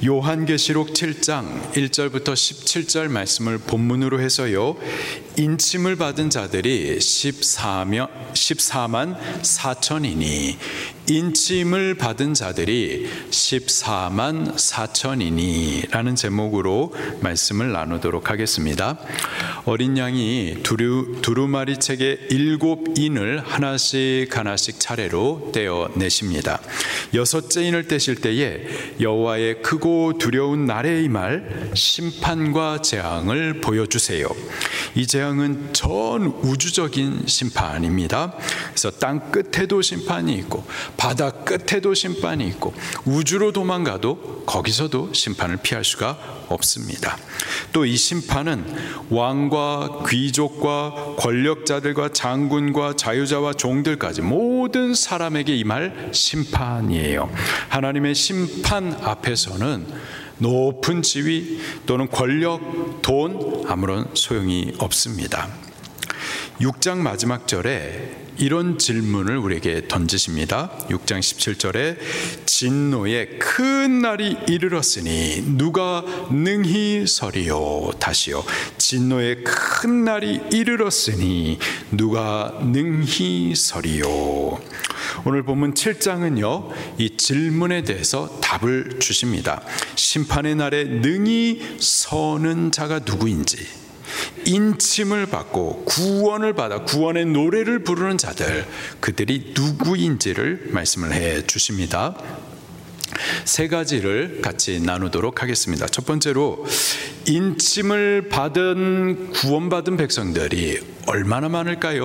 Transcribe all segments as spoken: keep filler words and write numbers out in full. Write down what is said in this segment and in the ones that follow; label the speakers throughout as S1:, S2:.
S1: 요한계시록 칠 장 일 절부터 십칠 절 말씀을 본문으로 해서요, 인침을 받은 자들이 십사만 사천이니 인침을 받은 자들이 십사만 사천이니 라는 제목으로 말씀을 나누도록 하겠습니다. 어린 양이 두루, 두루마리 책의 일곱 인을 하나씩 하나씩 차례로 떼어내십니다. 여섯째 인을 떼실 때에 여호와의 크고 두려운 날에 임할 심판과 재앙을 보여주세요. 이 재앙은 전 우주적인 심판입니다. 그래서 땅 끝에도 심판이 있고 바다 끝에도 심판이 있고 우주로 도망가도 거기서도 심판을 피할 수가 없습니다. 또 이 심판은 왕과 귀족과 권력자들과 장군과 자유자와 종들까지 모든 사람에게 임할 심판이에요. 하나님의 심판 앞에서는 높은 지위 또는 권력, 돈 아무런 소용이 없습니다. 육 장 마지막 절에 이런 질문을 우리에게 던지십니다. 육 장 십칠 절에 진노의 큰 날이 이르렀으니 누가 능히 서리요. 다시요. 진노의 큰 날이 이르렀으니 누가 능히 서리요. 오늘 본문 칠 장은요, 이 질문에 대해서 답을 주십니다. 심판의 날에 능히 서는 자가 누구인지, 인침을 받고 구원을 받아 구원의 노래를 부르는 자들, 그들이 누구인지를 말씀을 해 주십니다. 세 가지를 같이 나누도록 하겠습니다. 첫 번째로, 인침을 받은 구원받은 백성들이 얼마나 많을까요?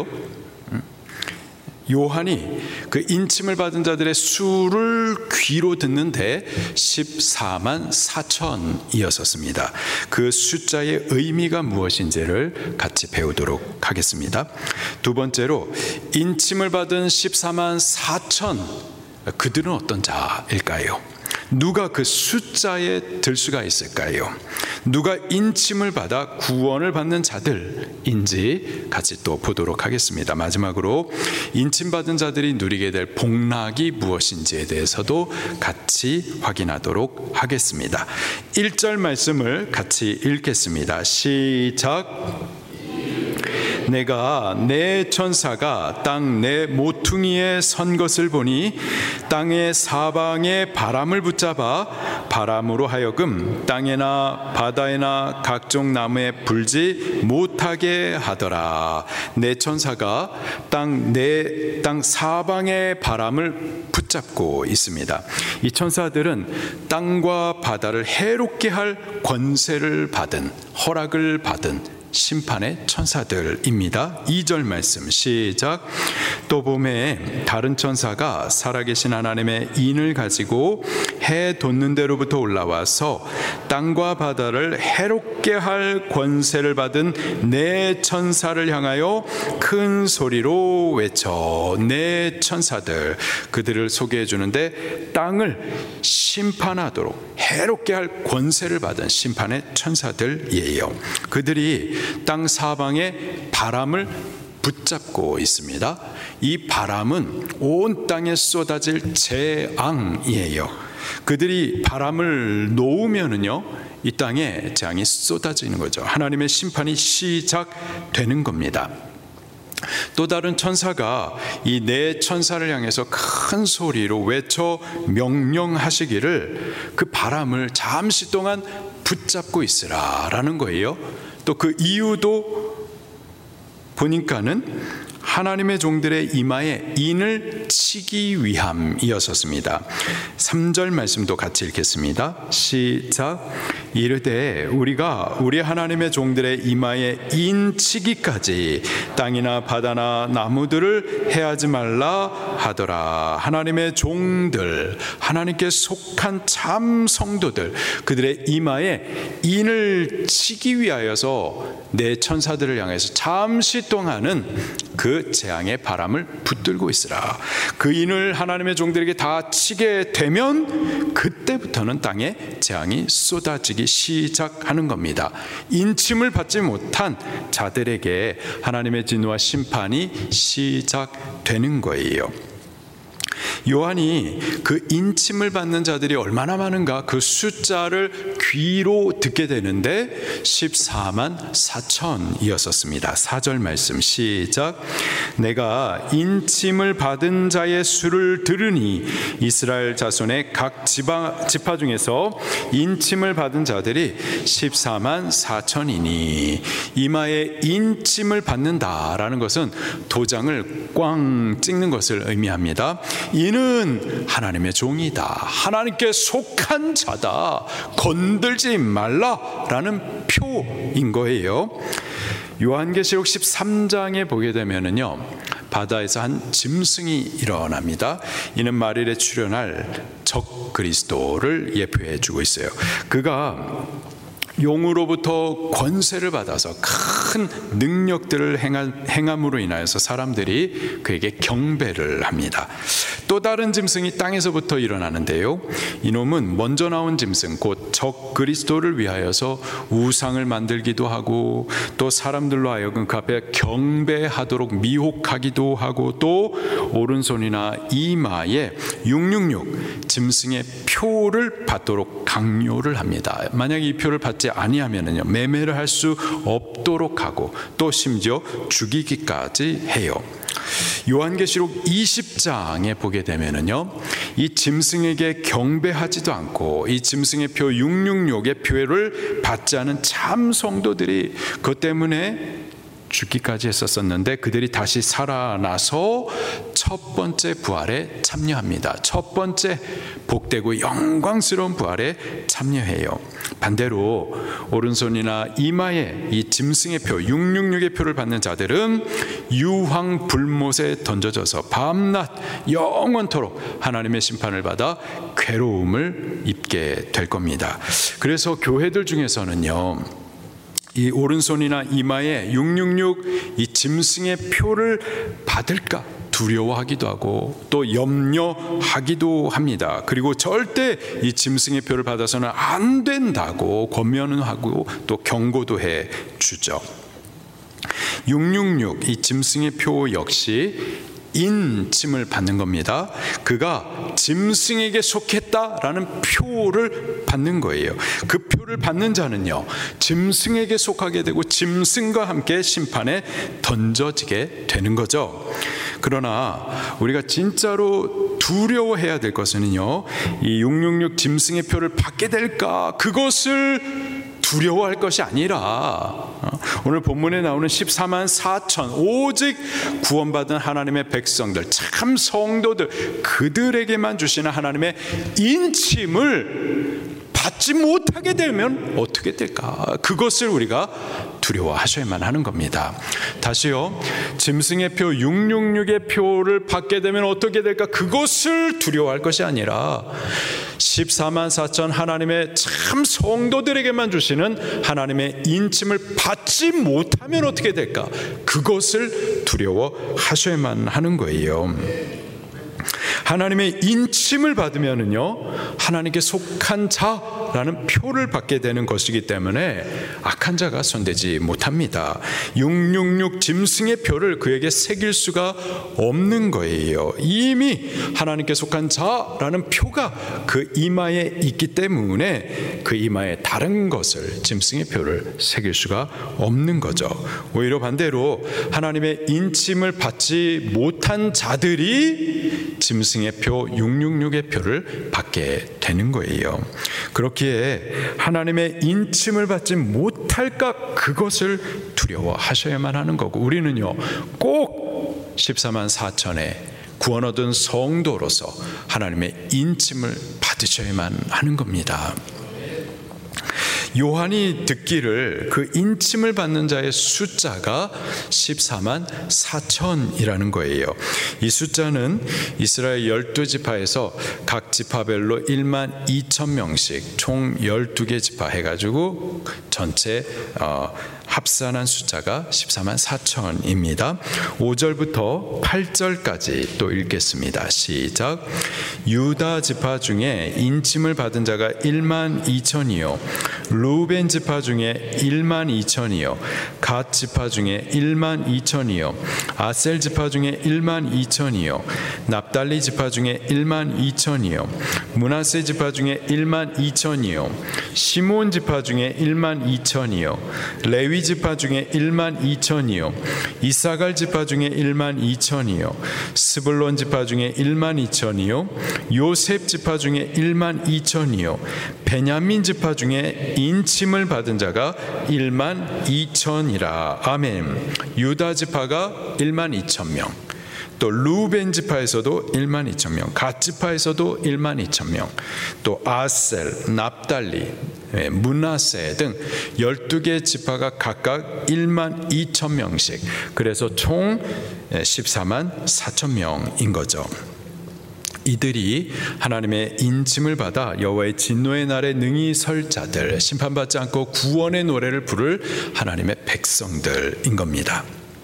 S1: 요한이 그 인침을 받은 자들의 수를 귀로 듣는데 십사만 사천이었습니다. 그 숫자의 의미가 무엇인지를 같이 배우도록 하겠습니다. 두 번째로, 인침을 받은 십사만 사천, 그들은 어떤 자일까요? 누가 그 숫자에 들 수가 있을까요? 누가 인침을 받아 구원을 받는 자들인지 같이 또 보도록 하겠습니다. 마지막으로, 인침받은 자들이 누리게 될 복락이 무엇인지에 대해서도 같이 확인하도록 하겠습니다. 일 절 말씀을 같이 읽겠습니다. 시작. 내가 내 천사가 땅 내 모퉁이에 선 것을 보니 땅의 사방에 바람을 붙잡아 바람으로 하여금 땅에나 바다에나 각종 나무에 불지 못하게 하더라. 내 천사가 땅 내 땅 사방에 바람을 붙잡고 있습니다. 이 천사들은 땅과 바다를 해롭게 할 권세를 받은, 허락을 받은 심판의 천사들입니다. 이 절 말씀 시작. 또 봄에 다른 천사가 살아계신 하나님의 인을 가지고 해 돋는 데로부터 올라와서 땅과 바다를 해롭게 할 권세를 받은 네 천사를 향하여 큰 소리로 외쳐. 네 천사들, 그들을 소개해 주는데 땅을 심판하도록 해롭게 할 권세를 받은 심판의 천사들이에요. 그들이 땅 사방에 바람을 붙잡고 있습니다. 이 바람은 온 땅에 쏟아질 재앙이에요. 그들이 바람을 놓으면은요, 이 땅에 재앙이 쏟아지는 거죠. 하나님의 심판이 시작되는 겁니다. 또 다른 천사가 이 네 천사를 향해서 큰 소리로 외쳐 명령하시기를 그 바람을 잠시 동안 붙잡고 있으라라는 거예요. 또 그 이유도 보니까는 하나님의 종들의 이마에 인을 치기 위함이었습니다. 삼 절 말씀도 같이 읽겠습니다. 시작. 이르되 우리가 우리 하나님의 종들의 이마에 인 치기까지 땅이나 바다나 나무들을 해하지 말라 하더라. 하나님의 종들, 하나님께 속한 참 성도들, 그들의 이마에 인을 치기 위하여서 내 천사들을 향해서 잠시 동안은 그 재앙의 바람을 붙들고 있으라. 그 인을 하나님의 종들에게 다 치게 되면 그때부터는 땅에 재앙이 쏟아지기 시작하는 겁니다. 인침을 받지 못한 자들에게 하나님의 진노와 심판이 시작되는 거예요. 요한이 그 인침을 받는 자들이 얼마나 많은가 그 숫자를 귀로 듣게 되는데 십사만 사천이었었습니다. 사 절 말씀 시작. 내가 인침을 받은 자의 수를 들으니 이스라엘 자손의 각 지파, 지파 중에서 인침을 받은 자들이 십사만 사천이니 이마에 인침을 받는다라는 것은 도장을 꽝 찍는 것을 의미합니다. 이는 하나님의 종이다. 하나님께 속한 자다. 건들지 말라라는 표인 거예요. 요한계시록 십삼 장에 보게 되면은요, 바다에서 한 짐승이 일어납니다. 이는 말일에 출현할 적 그리스도를 예표해 주고 있어요. 그가 용으로부터 권세를 받아서 큰 능력들을 행함으로 인하여서 사람들이 그에게 경배를 합니다. 또 다른 짐승이 땅에서부터 일어나는데요, 이놈은 먼저 나온 짐승 곧 적 그리스도를 위하여서 우상을 만들기도 하고 또 사람들로 하여금 그 앞에 경배하도록 미혹하기도 하고 또 오른손이나 이마에 육육육 짐승의 표를 받도록 강요를 합니다. 만약 이 표를 받지 아니하면은요, 매매를 할 수 없도록 하고 또 심지어 죽이기까지 해요. 요한계시록 이십 장에 보게 되면은요, 이 짐승에게 경배하지도 않고 이 짐승의 표 육육육의 표를 받지 않은 참 성도들이 그것 때문에 죽기까지 했었었는데 그들이 다시 살아나서 첫 번째 부활에 참여합니다. 첫 번째 복되고 영광스러운 부활에 참여해요. 반대로 오른손이나 이마에 이 짐승의 표 육육육의 표를 받는 자들은 유황 불못에 던져져서 밤낮 영원토록 하나님의 심판을 받아 괴로움을 입게 될 겁니다. 그래서 교회들 중에서는요, 이 오른손이나 이마에 육육육 이 짐승의 표를 받을까 두려워하기도 하고 또 염려하기도 합니다. 그리고 절대 이 짐승의 표를 받아서는 안 된다고 권면은 하고 또 경고도 해 주죠. 육육육 이 짐승의 표 역시 인침을 받는 겁니다. 그가 짐승에게 속했다라는 표를 받는 거예요. 그 표를 받는 자는요, 짐승에게 속하게 되고 짐승과 함께 심판에 던져지게 되는 거죠. 그러나 우리가 진짜로 두려워해야 될 것은요, 이 육육육 짐승의 표를 받게 될까, 그것을 두려워할 것이 아니라 오늘 본문에 나오는 십사만 사천 오직 구원받은 하나님의 백성들, 참 성도들, 그들에게만 주시는 하나님의 인침을 받지 못하게 되면 어떻게 될까? 그것을 우리가 두려워하셔야만 하는 겁니다. 다시요, 짐승의 표 육육육의 표를 받게 되면 어떻게 될까? 그것을 두려워할 것이 아니라 십사만 사천 하나님의 참 성도들에게만 주시는 하나님의 인침을 받지 못하면 어떻게 될까? 그것을 두려워하셔야만 하는 거예요. 하나님의 인침을 받으면은요, 하나님께 속한 자라는 표를 받게 되는 것이기 때문에 악한 자가 손대지 못합니다. 육육육 짐승의 표를 그에게 새길 수가 없는 거예요. 이미 하나님께 속한 자라는 표가 그 이마에 있기 때문에 그 이마에 다른 것을, 짐승의 표를 새길 수가 없는 거죠. 오히려 반대로 하나님의 인침을 받지 못한 자들이 짐승의 표 육육육의 표를 받게 되는 거예요. 그렇기에 하나님의 인침을 받지 못할까, 그것을 두려워하셔야만 하는 거고, 우리는요 꼭 십사만 사천에 구원 얻은 성도로서 하나님의 인침을 받으셔야만 하는 겁니다. 요한이 듣기를 그 인침을 받는 자의 숫자가 십사만 사천이라는 거예요. 이 숫자는 이스라엘 열두 지파에서 각 지파별로 일만 이천 명씩 총 열두 개 지파 해가지고 전체 어, 합산한 숫자가 십사만 사천입니다. 오 절부터 팔 절까지 또 읽겠습니다. 시작. 유다 지파 중에 인침을 받은 자가 일만 이천이요 루벤 지파 중에 일만 이천이요 갓 지파 중에 일만 이천이요 아셀 지파 중에 일만 이천이요 납달리 지파 중에 일만 이천이요 므낫세 지파 중에 일만 이천이요 시몬 지파 중에 일만 이천이요 레위 지파 중에 일만 이천이요 이사갈 지파 중에 일만 이천이요 스불론 지파 중에 일만 이천이요 요셉 지파 중에 일만 이천이요 베냐민 지파 중에 인침을 받은 자가 일만 이천이라. 아멘. 유다 지파가 일만 이천 명, 또 루벤 지파에서도 일만 이천 명, 갓 지파에서도 일만 이천 명, 또 아셀, 납달리, 므낫세 등 열두 개 지파가 각각 일만 이천 명씩, 그래서 총 십사만 사천 명인 거죠. 이들이 하나님의 인침을 받아 여호와의 진노의 날에 능히 설 자들, 심판받지 않고 구원의 노래를 부를 하나님의 백성들인 겁니다.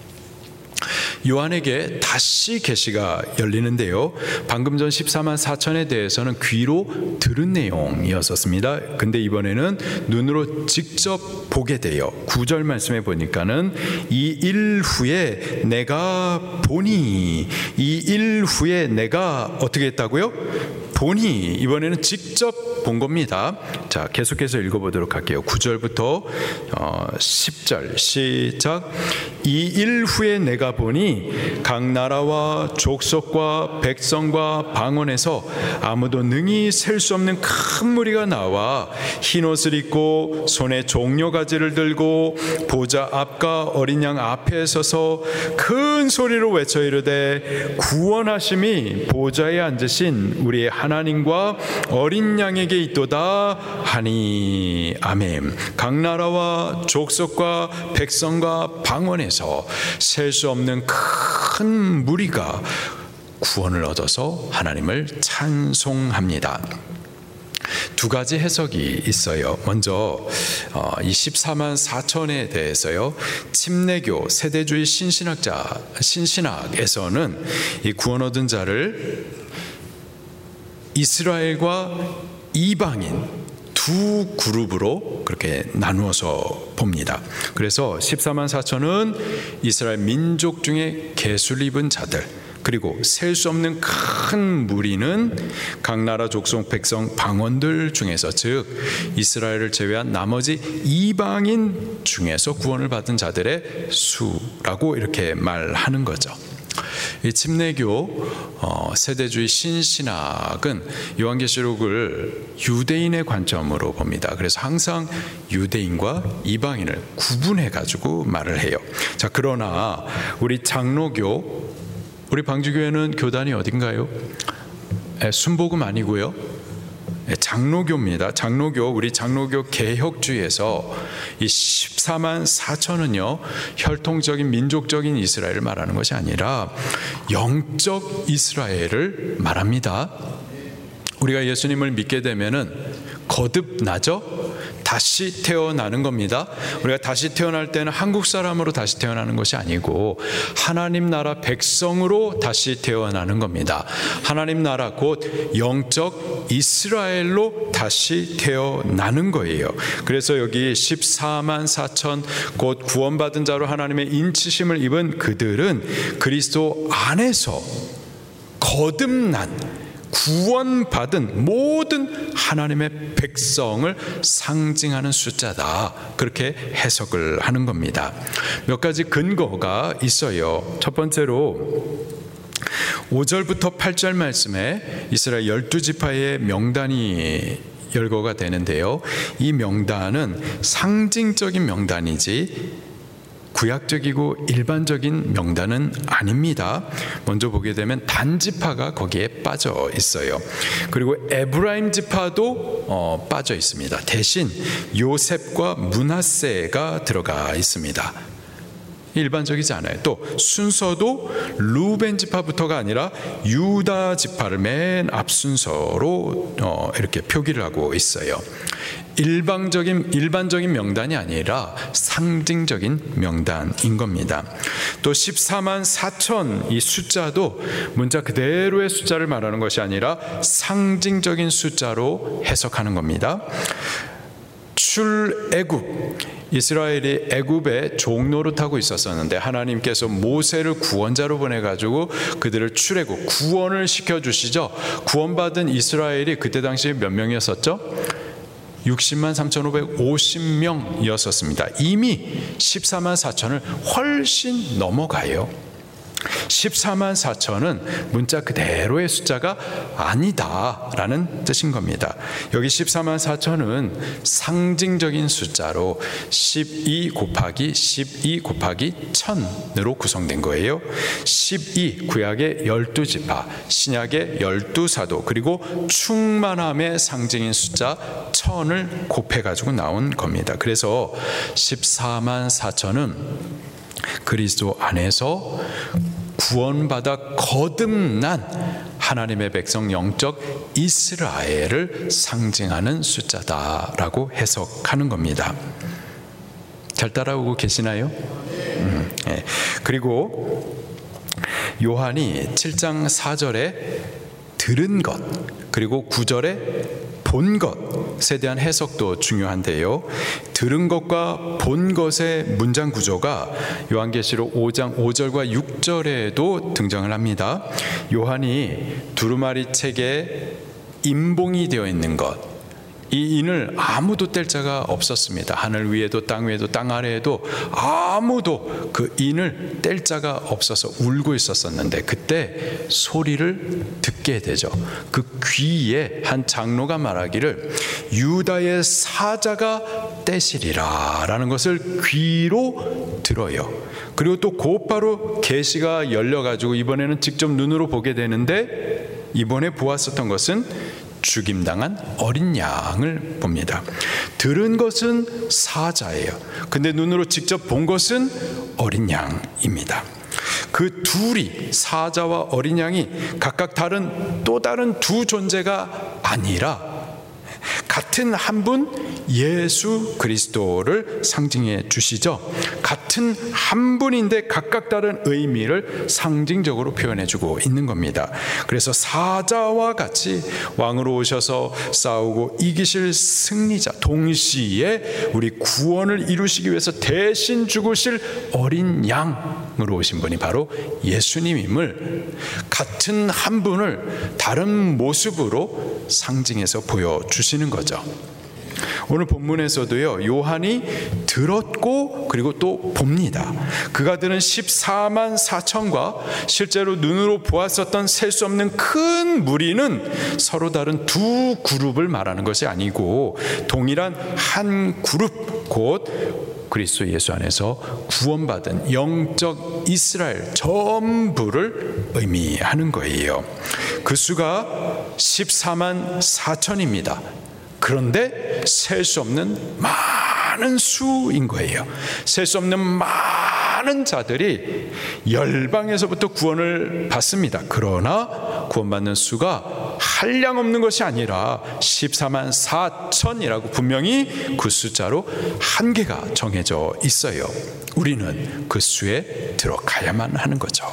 S1: 요한에게 다시 계시가 열리는데요. 방금 전 십사만 사천에 대해서는 귀로 들은 내용이었었습니다. 근데 이번에는 눈으로 직접 보게 돼요. 구 절 말씀에 보니까는 이 일 후에 내가 보니, 이 일 후에 내가 어떻게 했다고요? 보니, 이번에는 직접 본 겁니다. 자, 계속해서 읽어보도록 할게요. 구 절부터 어, 십 절 시작. 이 일 후에 내가 보니 각 나라와 족속과 백성과 방언에서 아무도 능히 셀 수 없는 큰 무리가 나와 흰 옷을 입고 손에 종려가지를 들고 보좌 앞과 어린 양 앞에 서서 큰 소리로 외쳐 이르되 구원하심이 보좌에 앉으신 우리의 하나님과 어린 양에게 있도다 하니. 아멘. 각 나라와 족속과 백성과 방언에서 셀 수 없는 큰 무리가 구원을 얻어서 하나님을 찬송합니다. 두 가지 해석이 있어요. 먼저 이 십사만 사천에 대해서요, 침례교 세대주의 신신학자 신신학에서는 이 구원 얻은 자를 이스라엘과 이방인 두 그룹으로 그렇게 나누어서 봅니다. 그래서 십사만 사천은 이스라엘 민족 중에 계술 입은 자들, 그리고 셀 수 없는 큰 무리는 각 나라 족속 백성 방언들 중에서, 즉 이스라엘을 제외한 나머지 이방인 중에서 구원을 받은 자들의 수라고 이렇게 말하는 거죠. 이 침례교 어, 세대주의 신신학은 요한계시록을 유대인의 관점으로 봅니다. 그래서 항상 유대인과 이방인을 구분해 가지고 말을 해요. 자, 그러나 우리 장로교, 우리 방주교회는 교단이 어딘가요? 에, 순복음 아니고요, 장로교입니다. 장로교, 우리 장로교 개혁주의에서 이 십사만 사천은요, 혈통적인 민족적인 이스라엘을 말하는 것이 아니라 영적 이스라엘을 말합니다. 우리가 예수님을 믿게 되면은 거듭나죠? 다시 태어나는 겁니다. 우리가 다시 태어날 때는 한국 사람으로 다시 태어나는 것이 아니고 하나님 나라 백성으로 다시 태어나는 겁니다. 하나님 나라 곧 영적 이스라엘로 다시 태어나는 거예요. 그래서 여기 십사만 사천 곧 구원받은 자로 하나님의 인치심을 입은 그들은 그리스도 안에서 거듭난 구원받은 모든 하나님의 백성을 상징하는 숫자다, 그렇게 해석을 하는 겁니다. 몇 가지 근거가 있어요. 첫 번째로 오 절부터 팔 절 말씀에 이스라엘 열두 지파의 명단이 열거가 되는데요, 이 명단은 상징적인 명단이지 구약적이고 일반적인 명단은 아닙니다. 먼저 보게 되면 단 지파가 거기에 빠져 있어요. 그리고 에브라임 지파도 어, 빠져 있습니다. 대신 요셉과 므낫세가 들어가 있습니다. 일반적이지 않아요. 또 순서도 루벤 지파부터가 아니라 유다 지파를 맨 앞 순서로 어, 이렇게 표기를 하고 있어요. 일방적인 일반적인 명단이 아니라 상징적인 명단인 겁니다. 또 십사만 사천 이 숫자도 문자 그대로의 숫자를 말하는 것이 아니라 상징적인 숫자로 해석하는 겁니다. 출애굽, 이스라엘이 애굽에 종노릇하고 있었었는데 하나님께서 모세를 구원자로 보내가지고 그들을 출애굽, 구원을 시켜주시죠. 구원받은 이스라엘이 그때 당시에 몇 명이었었죠? 육십만 삼천오백오십 명이었었습니다. 이미 십사만 사천을 훨씬 넘어가요. 십사만 사천은 문자 그대로의 숫자가 아니다라는 뜻인 겁니다. 여기 십사만 사천은 상징적인 숫자로 십이 곱하기 십이 곱하기 천으로 구성된 거예요. 십이, 구약의 열두 지파, 신약의 열두 사도, 그리고 충만함의 상징인 숫자 천을 곱해가지고 나온 겁니다. 그래서 십사만 사천은 그리스도 안에서 구원받아 거듭난 하나님의 백성 영적 이스라엘을 상징하는 숫자다라고 해석하는 겁니다. 잘 따라오고 계시나요? 음, 네. 그리고 요한이 칠 장 사 절에 들은 것, 그리고 구 절에 본 것에 대한 해석도 중요한데요. 들은 것과 본 것의 문장 구조가 요한계시록 오 장 오 절과 육 절에도 등장을 합니다. 요한이 두루마리 책에 인봉이 되어 있는 것, 이 인을 아무도 뗄 자가 없었습니다. 하늘 위에도 땅 위에도 땅 아래에도 아무도 그 인을 뗄 자가 없어서 울고 있었었는데 그때 소리를 듣게 되죠. 그 귀에 한 장로가 말하기를 유다의 사자가 떼시리라 라는 것을 귀로 들어요. 그리고 또 곧바로 계시가 열려가지고 이번에는 직접 눈으로 보게 되는데 이번에 보았었던 것은 죽임당한 어린 양을 봅니다. 들은 것은 사자예요. 근데 눈으로 직접 본 것은 어린 양입니다. 그 둘이, 사자와 어린 양이 각각 다른 또 다른 두 존재가 아니라 같은 한 분 예수 그리스도를 상징해 주시죠. 같은 한 분인데 각각 다른 의미를 상징적으로 표현해 주고 있는 겁니다. 그래서 사자와 같이 왕으로 오셔서 싸우고 이기실 승리자, 동시에 우리 구원을 이루시기 위해서 대신 죽으실 어린 양으로 오신 분이 바로 예수님임을 같은 한 분을 다른 모습으로 상징해서 보여주시는 거죠. 오늘 본문에서도요, 요한이 들었고 그리고 또 봅니다. 그가 들은 십사만 사천과 실제로 눈으로 보았었던 셀 수 없는 큰 무리는 서로 다른 두 그룹을 말하는 것이 아니고 동일한 한 그룹, 곧 그리스도 예수 안에서 구원받은 영적 이스라엘 전부를 의미하는 거예요. 그 수가 십사만 사천입니다. 그런데 셀 수 없는 많은 수인 거예요. 셀 수 없는 많은 자들이 열방에서부터 구원을 받습니다. 그러나 구원받는 수가 한량 없는 것이 아니라 십사만 사천이라고 분명히 그 숫자로 한계가 정해져 있어요. 우리는 그 수에 들어가야만 하는 거죠.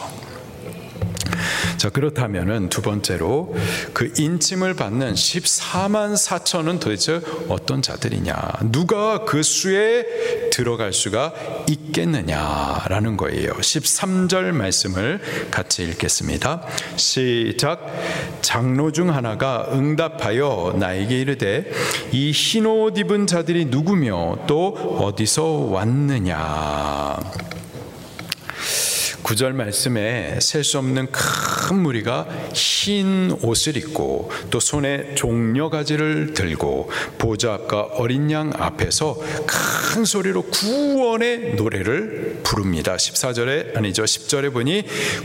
S1: 자, 그렇다면은 두 번째로 그 인침을 받는 십사만 사천은 도대체 어떤 자들이냐, 누가 그 수에 들어갈 수가 있겠느냐라는 거예요. 십삼 절 말씀을 같이 읽겠습니다. 시작. 장로 중 하나가 응답하여 나에게 이르되 이 흰옷 입은 자들이 누구며 또 어디서 왔느냐. 구 절 말씀에 셀 수 없는 큰 무리가 흰 옷을 입고 또 손에 종려가지를 들고 보좌 앞과 어린 양 앞에서 큰 소리로 구원의 노래를 부릅니다. 십사 절에 아니죠 십 절에 보니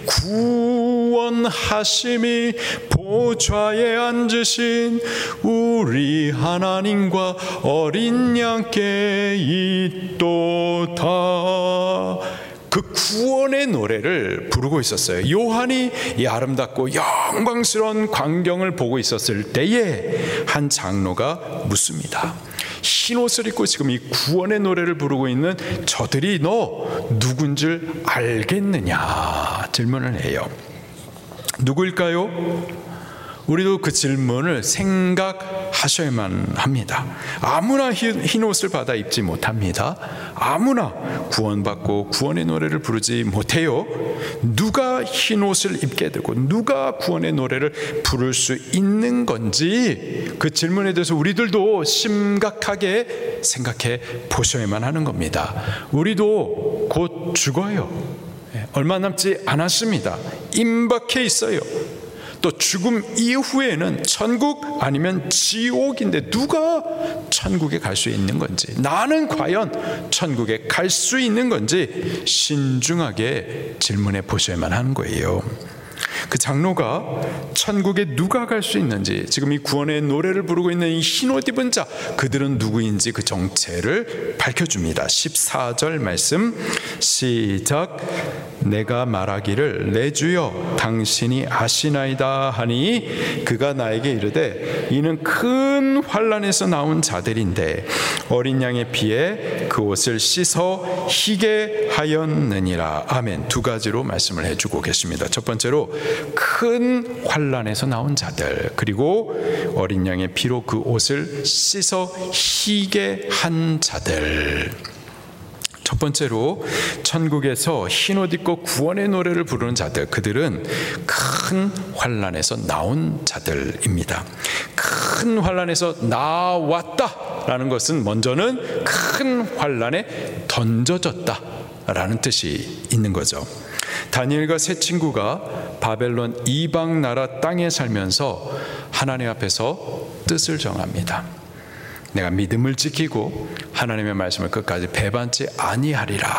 S1: 구원하심이 보좌에 앉으신 우리 하나님과 어린 양께 있도다. 그 구원의 노래를 부르고 있었어요. 요한이 이 아름답고 영광스러운 광경을 보고 있었을 때에 한 장로가 묻습니다. 흰 옷을 입고 지금 이 구원의 노래를 부르고 있는 저들이 너 누군 줄 알겠느냐 질문을 해요. 누구일까요? 우리도 그 질문을 생각하셔야만 합니다. 아무나 흰 옷을 받아 입지 못합니다. 아무나 구원받고 구원의 노래를 부르지 못해요. 누가 흰 옷을 입게 되고 누가 구원의 노래를 부를 수 있는 건지 그 질문에 대해서 우리들도 심각하게 생각해 보셔야만 하는 겁니다. 우리도 곧 죽어요. 얼마 남지 않았습니다. 임박해 있어요. 또 죽음 이후에는 천국 아니면 지옥인데 누가 천국에 갈 수 있는 건지, 나는 과연 천국에 갈 수 있는 건지 신중하게 질문해 보셔야만 하는 거예요. 그 장로가 천국에 누가 갈 수 있는지, 지금 이 구원의 노래를 부르고 있는 이 흰옷 입은 자, 그들은 누구인지 그 정체를 밝혀줍니다. 십사 절 말씀 시작. 내가 말하기를 내 주여 당신이 아시나이다 하니 그가 나에게 이르되 이는 큰 환난에서 나온 자들인데 어린 양의 피에 그 옷을 씻어 희게 하였느니라. 아멘. 두 가지로 말씀을 해주고 계십니다. 첫 번째로 큰 환난에서 나온 자들, 그리고 어린 양의 피로 그 옷을 씻어 희게 한 자들. 첫 번째로 천국에서 흰옷 입고 구원의 노래를 부르는 자들, 그들은 큰 환난에서 나온 자들입니다. 큰 환난에서 나왔다라는 것은 먼저는 큰 환난에 던져졌다라는 뜻이 있는 거죠. 다니엘과 세 친구가 바벨론 이방 나라 땅에 살면서 하나님 앞에서 뜻을 정합니다. 내가 믿음을 지키고 하나님의 말씀을 끝까지 배반치 아니하리라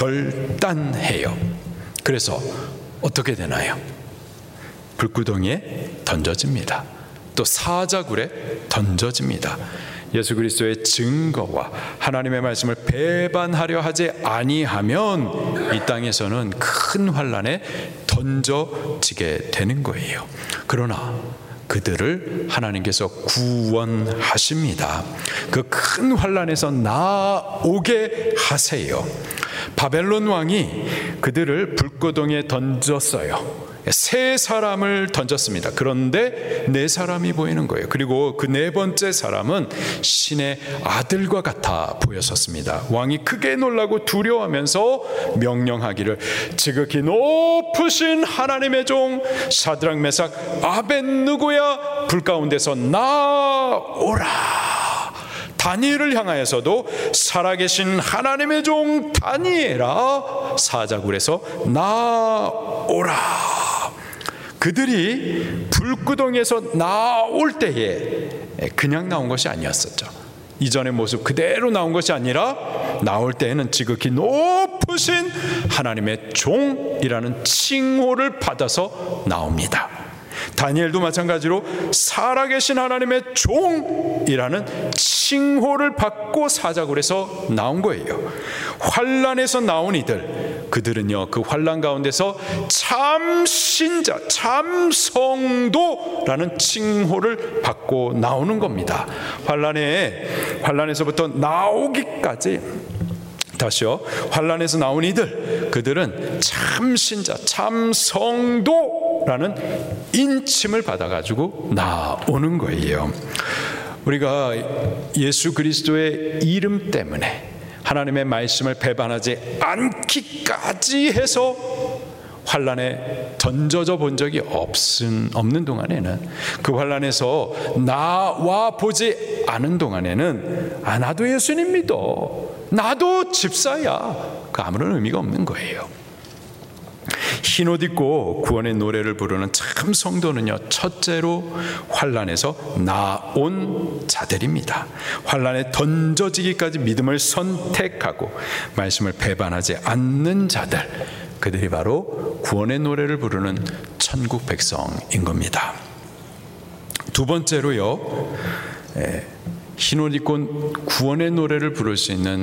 S1: 결단해요. 그래서 어떻게 되나요? 불구덩이에 던져집니다. 또 사자굴에 던져집니다. 예수 그리스도의 증거와 하나님의 말씀을 배반하려 하지 아니하면 이 땅에서는 큰 환난에 던져지게 되는 거예요. 그러나 그들을 하나님께서 구원하십니다. 그 큰 환난에서 나오게 하세요. 바벨론 왕이 그들을 불구덩이에 던졌어요. 세 사람을 던졌습니다. 그런데 네 사람이 보이는 거예요. 그리고 그 네 번째 사람은 신의 아들과 같아 보였었습니다. 왕이 크게 놀라고 두려워하면서 명령하기를 지극히 높으신 하나님의 종 사드락 메삭 아벳느고야 불 가운데서 나오라. 다니엘을 향하여서도 살아계신 하나님의 종 다니엘아 사자굴에서 나오라. 그들이 불구덩이에서 나올 때에 그냥 나온 것이 아니었었죠. 이전의 모습 그대로 나온 것이 아니라 나올 때에는 지극히 높으신 하나님의 종이라는 칭호를 받아서 나옵니다. 다니엘도 마찬가지로 살아계신 하나님의 종이라는 칭호를 받고 사자굴에서 나온 거예요. 환난에서 나온 이들, 그들은요 그 환난 가운데서 참 신자, 참 성도라는 칭호를 받고 나오는 겁니다. 환난에 환난에서부터 나오기까지, 다시요, 환난에서 나온 이들, 그들은 참 신자, 참 성도라는 인침을 받아가지고 나오는 거예요. 우리가 예수 그리스도의 이름 때문에 하나님의 말씀을 배반하지 않기까지 해서 환난에 던져져 본 적이 없은, 없는 동안에는, 그 환난에서 나와 보지 않은 동안에는 아 나도 예수님 믿어, 나도 집사야, 그 아무런 의미가 없는 거예요. 흰옷 입고 구원의 노래를 부르는 참 성도는요, 첫째로 환난에서 나온 자들입니다. 환난에 던져지기까지 믿음을 선택하고 말씀을 배반하지 않는 자들, 그들이 바로 구원의 노래를 부르는 천국 백성인 겁니다. 두 번째로요, 흰옷 입고 구원의 노래를 부를 수 있는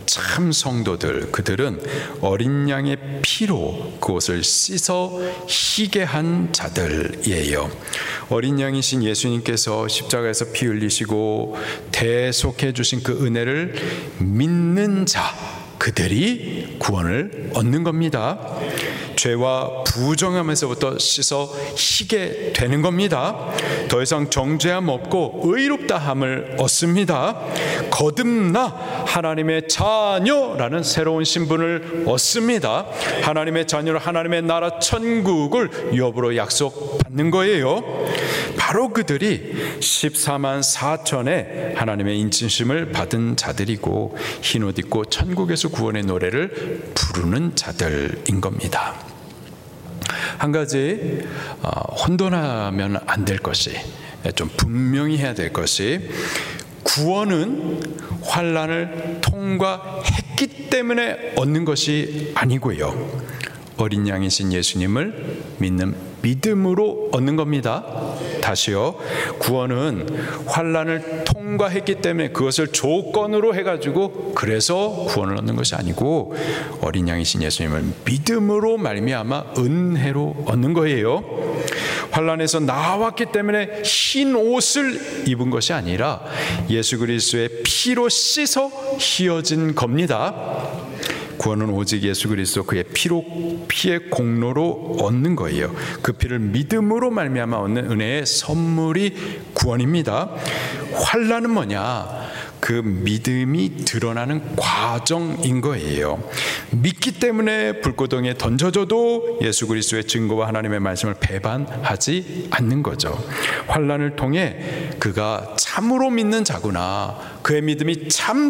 S1: 참 성도들, 그들은 어린 양의 피로 그것을 씻어 희게 한 자들이에요. 어린 양이신 예수님께서 십자가에서 피 흘리시고 대속해 주신 그 은혜를 믿는 자, 그들이 구원을 얻는 겁니다. 죄와 부정함에서부터 씻어 희게 되는 겁니다. 더 이상 정죄함 없고 의롭다함을 얻습니다. 거듭나 하나님의 자녀라는 새로운 신분을 얻습니다. 하나님의 자녀로 하나님의 나라 천국을 유업으로 약속받는 거예요. 바로 그들이 십사만 사천의 하나님의 인치심을 받은 자들이고 흰옷 입고 천국에서 구원의 노래를 부르는 자들인 겁니다. 한 가지 어, 혼돈하면 안 될 것이, 좀 분명히 해야 될 것이, 구원은 환난을 통과했기 때문에 얻는 것이 아니고요, 어린 양이신 예수님을 믿는 믿음으로 얻는 겁니다. 다시요, 구원은 환난을 통과했기 때문에 그것을 조건으로 해가지고 그래서 구원을 얻는 것이 아니고 어린 양이신 예수님을 믿음으로 말미암아 은혜로 얻는 거예요. 환난에서 나왔기 때문에 흰 옷을 입은 것이 아니라 예수 그리스도의 피로 씻어 휘어진 겁니다. 구원은 오직 예수 그리스도 그의 피로 피의 공로로 얻는 거예요. 그 피를 믿음으로 말미암아 얻는 은혜의 선물이 구원입니다. 환난은 뭐냐? 그 믿음이 드러나는 과정인 거예요. 믿기 때문에 불구덩이에 던져져도 예수 그리스도의 증거와 하나님의 말씀을 배반하지 않는 거죠. 환난을 통해 그가 참으로 믿는 자구나, 그의 믿음이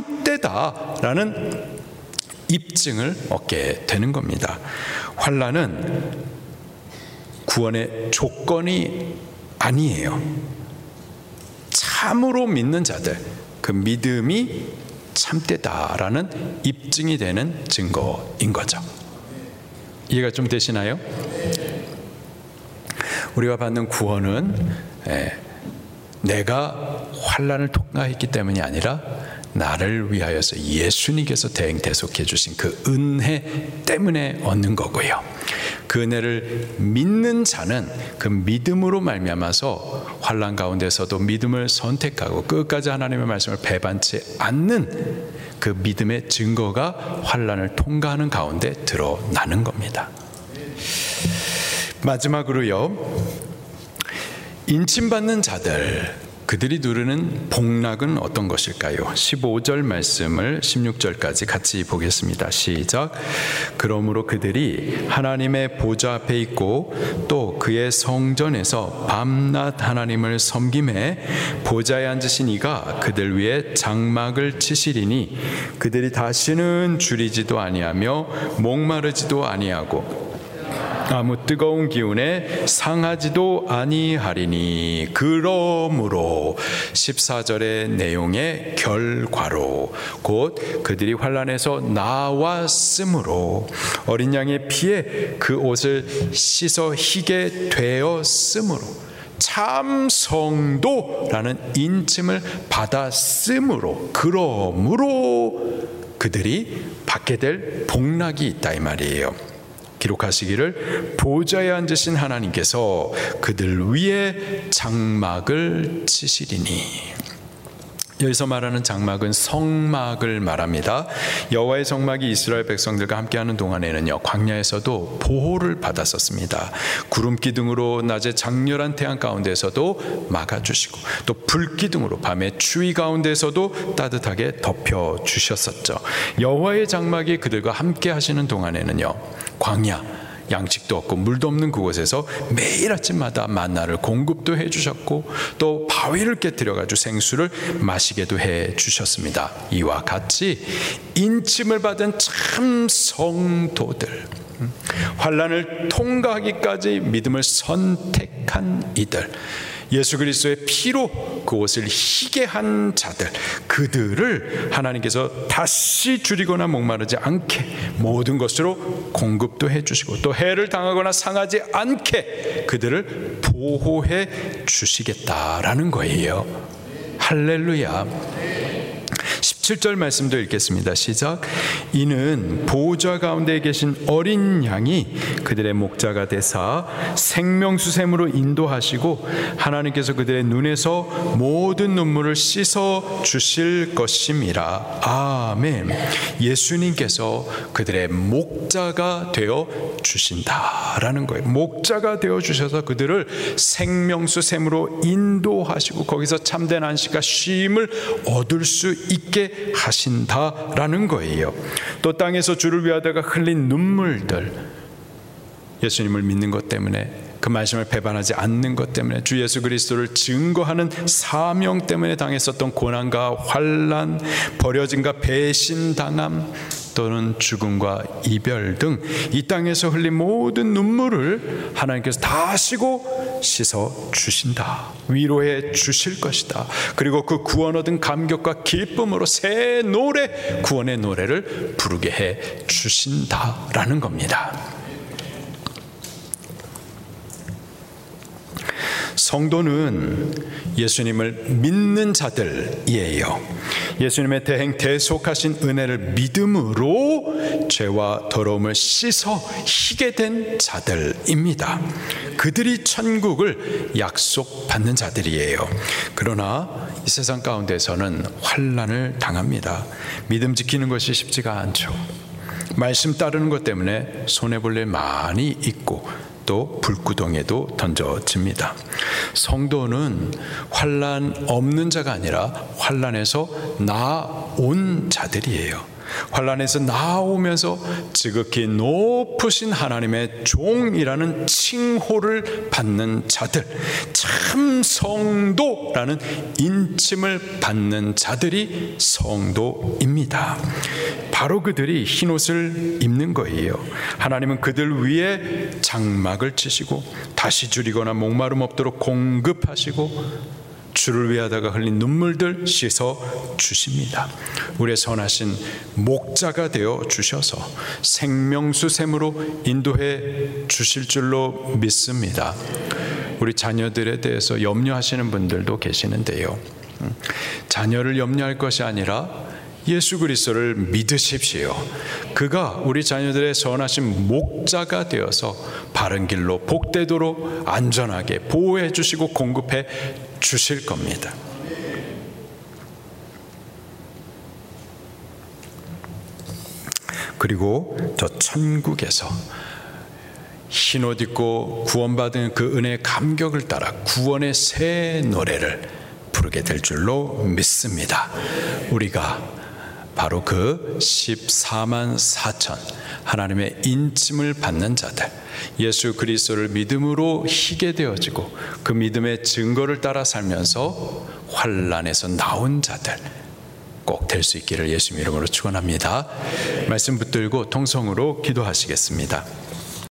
S1: 참되다라는 입증을 얻게 되는 겁니다. 환난은 구원의 조건이 아니에요. 참으로 믿는 자들, 그 믿음이 참되다라는 입증이 되는 증거인 거죠. 이해가 좀 되시나요? 우리가 받는 구원은 내가 환난을 통과했기 때문이 아니라 나를 위하여서 예수님께서 대행 대속해 주신 그 은혜 때문에 얻는 거고요. 그 은혜를 믿는 자는 그 믿음으로 말미암아서 환난 가운데서도 믿음을 선택하고 끝까지 하나님의 말씀을 배반치 않는 그 믿음의 증거가 환난을 통과하는 가운데 드러나는 겁니다. 마지막으로요, 인침받는 자들, 그들이 누리는 복락은 어떤 것일까요? 십오 절 말씀을 십육 절까지 같이 보겠습니다. 시작. 그러므로 그들이 하나님의 보좌 앞에 있고 또 그의 성전에서 밤낮 하나님을 섬김에 보좌에 앉으신 이가 그들 위에 장막을 치시리니 그들이 다시는 줄이지도 아니하며 목마르지도 아니하고 아무 뜨거운 기운에 상하지도 아니하리니. 그러므로 십사 절의 내용의 결과로 곧 그들이 환난에서 나왔으므로 어린 양의 피에 그 옷을 씻어 희게 되었으므로 참 성도라는 인칭을 받았으므로 그러므로 그들이 받게 될 복락이 있다 이 말이에요. 기록하시기를 보좌에 앉으신 하나님께서 그들 위에 장막을 치시리니. 여기서 말하는 장막은 성막을 말합니다. 여호와의 성막이 이스라엘 백성들과 함께하는 동안에는요, 광야에서도 보호를 받았었습니다. 구름 기둥으로 낮에 장렬한 태양 가운데서도 막아주시고 또 불 기둥으로 밤의 추위 가운데서도 따뜻하게 덮여주셨었죠. 여호와의 장막이 그들과 함께 하시는 동안에는요, 광야, 양식도 없고 물도 없는 그곳에서 매일 아침마다 만나를 공급도 해주셨고 또 바위를 깨뜨려가지고 생수를 마시게도 해주셨습니다. 이와 같이 인침을 받은 참 성도들, 환난을 통과하기까지 믿음을 선택한 이들, 예수 그리스도의 피로 그것을 희게 한 자들, 그들을 하나님께서 다시 줄이거나 목마르지 않게 모든 것으로 공급도 해주시고 또 해를 당하거나 상하지 않게 그들을 보호해 주시겠다라는 거예요. 할렐루야. 십칠 절 말씀도 읽겠습니다. 시작. 이는 보좌 가운데 계신 어린 양이 그들의 목자가 되사 생명수샘으로 인도하시고 하나님께서 그들의 눈에서 모든 눈물을 씻어 주실 것임이라. 아멘. 예수님께서 그들의 목자가 되어 주신다라는 거예요. 목자가 되어 주셔서 그들을 생명수샘으로 인도하시고 거기서 참된 안식과 쉼을 얻을 수 있게 하신다라는 거예요. 또 땅에서 주를 위하다가 흘린 눈물들, 예수님을 믿는 것 때문에, 그 말씀을 배반하지 않는 것 때문에, 주 예수 그리스도를 증거하는 사명 때문에 당했었던 고난과 환난, 버려짐과 배신당함, 또는 죽음과 이별 등 이 땅에서 흘린 모든 눈물을 하나님께서 다 하시고 씻어 주신다. 위로해 주실 것이다. 그리고 그 구원 얻은 감격과 기쁨으로 새 노래, 구원의 노래를 부르게 해 주신다라는 겁니다. 성도는 예수님을 믿는 자들이에요. 예수님의 대행 대속하신 은혜를 믿음으로 죄와 더러움을 씻어 희게 된 자들입니다. 그들이 천국을 약속받는 자들이에요. 그러나 이 세상 가운데서는 환난을 당합니다. 믿음 지키는 것이 쉽지가 않죠. 말씀 따르는 것 때문에 손해볼 일 많이 있고 또 불구덩이에도 던져집니다. 성도는 환난 없는 자가 아니라 환난에서 나온 자들이에요. 환난에서 나오면서 지극히 높으신 하나님의 종이라는 칭호를 받는 자들, 참 성도라는 인침을 받는 자들이 성도입니다. 바로 그들이 흰옷을 입는 거예요. 하나님은 그들 위에 장막을 치시고 다시 줄이거나 목마름 없도록 공급하시고 주를 위하다가 흘린 눈물들 씻어 주십니다. 우리의 선하신 목자가 되어 주셔서 생명수샘으로 인도해 주실 줄로 믿습니다. 우리 자녀들에 대해서 염려하시는 분들도 계시는데요. 자녀를 염려할 것이 아니라 예수 그리스도를 믿으십시오. 그가 우리 자녀들의 선하신 목자가 되어서 바른 길로 복되도록 안전하게 보호해 주시고 공급해 주실 겁니다. 그리고 저 천국에서 흰옷 입고 구원받은 그 은혜의 감격을 따라 구원의 새 노래를 부르게 될 줄로 믿습니다. 우리가 바로 그 십사만 사천 하나님의 인침을 받는 자들, 예수 그리스도를 믿음으로 희게 되어지고 그 믿음의 증거를 따라 살면서 환난에서 나온 자들 꼭 될 수 있기를 예수님 이름으로 축원합니다. 말씀 붙들고 통성으로 기도하시겠습니다.